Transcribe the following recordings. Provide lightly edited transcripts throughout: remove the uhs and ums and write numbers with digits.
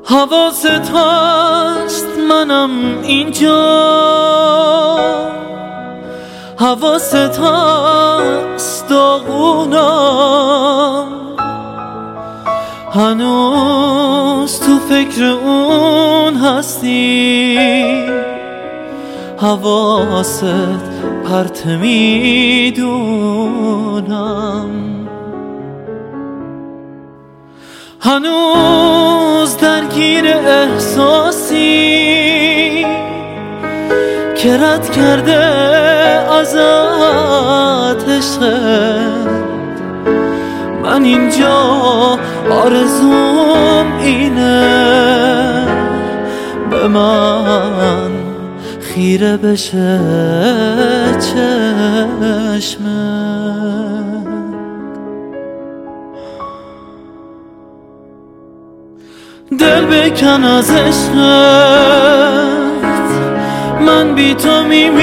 حواست هست منم اینجا، حواست هست داغونم، هنوز تو فکر اون هستی، حواست پرت میدونم، هنوز درگیر احساسی که رد کرده ازت عشقت. من اینجا آرزوم اینه به من خیره بشه چشمت. دل بکن از عشقت، من بی تو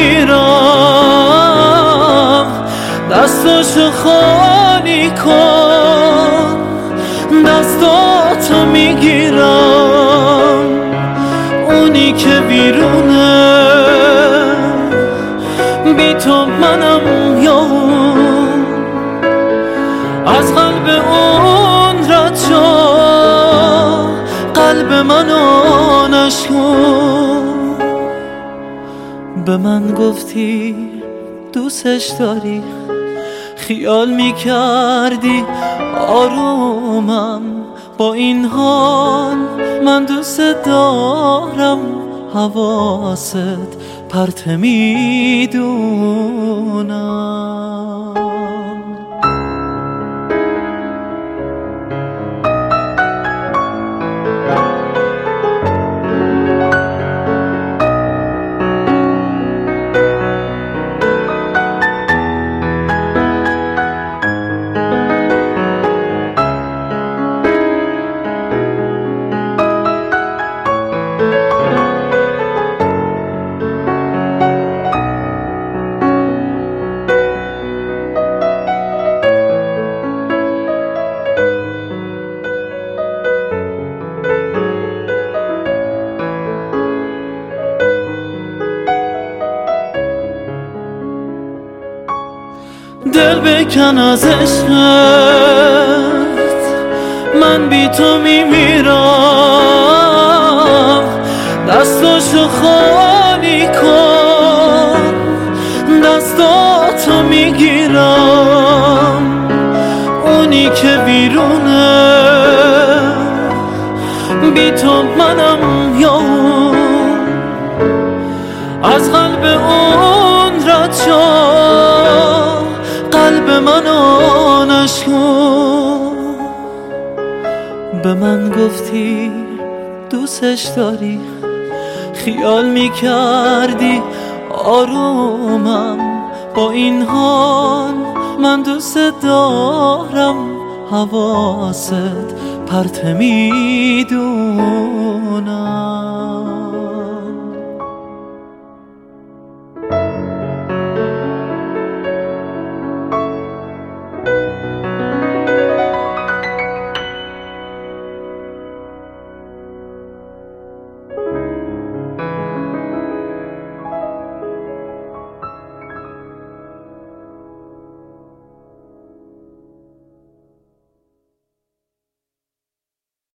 میمیرم، دستاشو خالی کن، دستاتو میگیرم، اونی که بیرونه بی تو منم یا اون، از قلب اون رد شو، قلب منو نشکن. به من گفتی دوستش داری، خیال میکردی آرومم، با این حال من دوست دارم، حواست پرت میدونم. دل بکن از عشقت، من بی تو میمیرم، دستاشو خالی کن، دستاتو میگیرم، اونی که بیرونه بی تو منم یا اون، از قلب اون رد شو، قلب منو نشکن. به من گفتی دوستش داری، خیال میکردی آرومم، با این حال من دوست دارم، حواست پرت میدونم.